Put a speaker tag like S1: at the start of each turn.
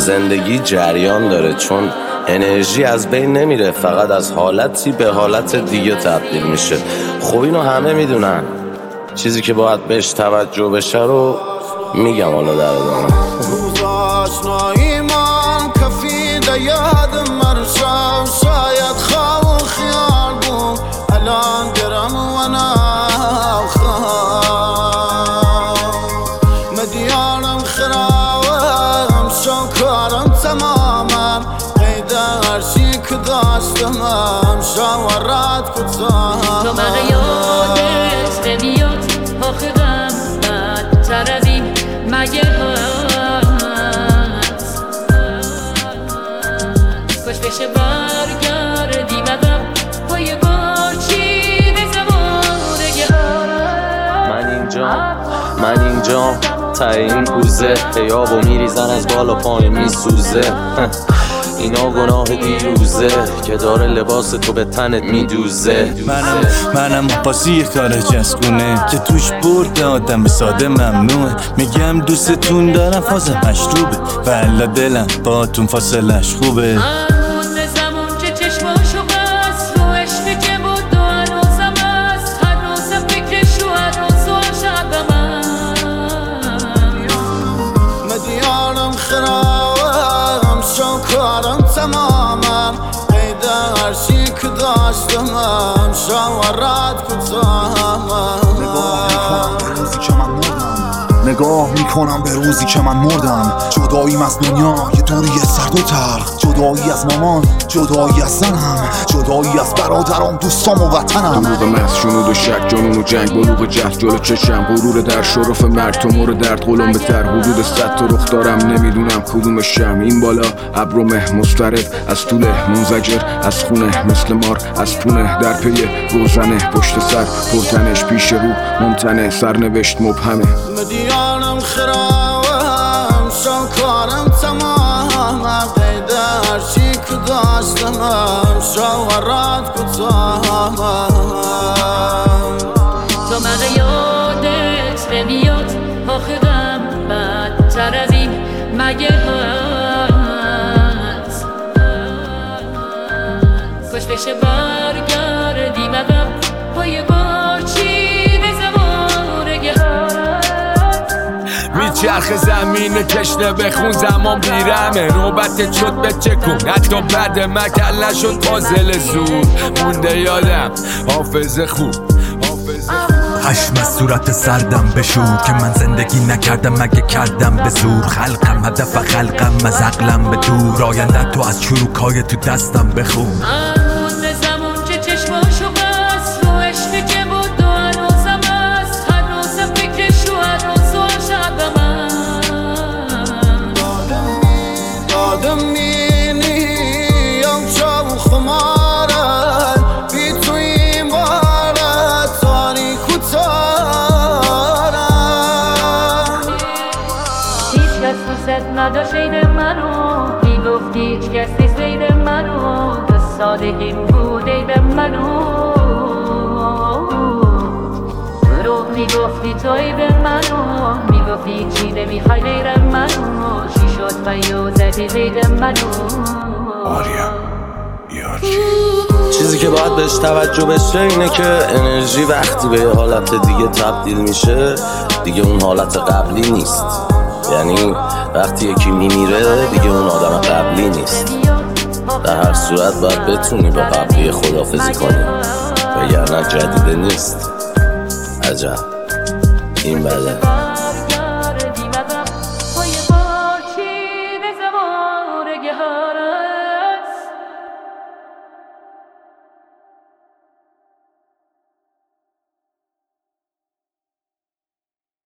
S1: زندگی جریان داره، چون انرژی از بین نمیره، فقط از حالتی به حالت دیگه تبدیل میشه. خب اینو همه میدونن، چیزی که باید بهش توجه بشه رو میگم حالا در ادامه.
S2: روز آشنایی من کفیده یادم مرشم، شاید خواب و خیال بود الان گرم و نخواه مدیانم خراوم شوکارم تمامم قید هرچی که داشتمم شاورات کتام
S3: تو مگه یادت نمیاد آخه غم بدتر از این مگه هست؟ کاش بشه برگردیم عقب پای گرچین زمانه.
S1: من اینجام تا این کوزه حیاب و میریزن از بالا پای میسوزه. اینا گناه دیروزه که داره لباس تو به تنت میدوزه.
S4: منم پاسی خارج از خونه که توش برد آدم ساده ممنوعه. میگم دوستتون دارم فازم مشروبه والا دلم باتون فاصلش خوبه.
S2: شوکارم تمامم قید هرچی که داشتمم شاورات کتامم.
S5: نگاه میکنم به روزی که من مردم، جداییم از دنیا یه دوری سرد و تلخ، جدایی از مامان، جدایی از زنم، جدایی از برادرام، دوستام و وطنم.
S6: دروغ محض، شنود و شک، جنون و جنگ، بلوغ جهل جلو چشم، غرور در شرف مرگ، تو مورد درد قلم به تر، حدود 100 تا رخ دارم نمیدونم کدومشم. این بالا ابر و مه مضطرب، از طوله منزجر، از خونه مثل مار، از پونه در پی روزنه، پشت سر پرتنش، پیش رو ممتنه، سرنوشت مبهمه.
S2: مدیانم خراوم شوکارم تمامم قید هرچی که داشتمم شاورات کتامم.
S3: تو مگه یادت نمیاد آخه غم بدتر از این مگه هست؟ کاش بشه برگردیم عقب پای گرچین زمانه هست.
S7: میچرخ زمین تشنه بخون زمان بیرمه، نوبت شد به چکون حتی بعد مکل نشد فاضل زور مونده یادم حافظ خوب.
S8: خشم از صورت سردم بشور که من زندگی نکردم مگه کردم به زور. خلقم هدف خلقم از عقلم به دور، آینده تو از چروکای تو دستم بخون.
S3: نداشت عین منو میگفتی هیچ کس نیست غیر منو، تو سادگی بوده به منو رو میگفتی توی به منو، میگفتی چی نمیخوای غیر منو، چی شد پیو زدی زید منو.
S4: آریا
S1: چیزی که باید بهش توجه بشه اینه که انرژی وقتی به یه حالت دیگه تبدیل میشه دیگه اون حالت قبلی نیست. یعنی وقتی یکی میمیره دیگه اون آدم قبلی نیست. در هر صورت باید بتونی با قبلی خداحافظی کنی وگرنه جدیده نیست. عجب این بده.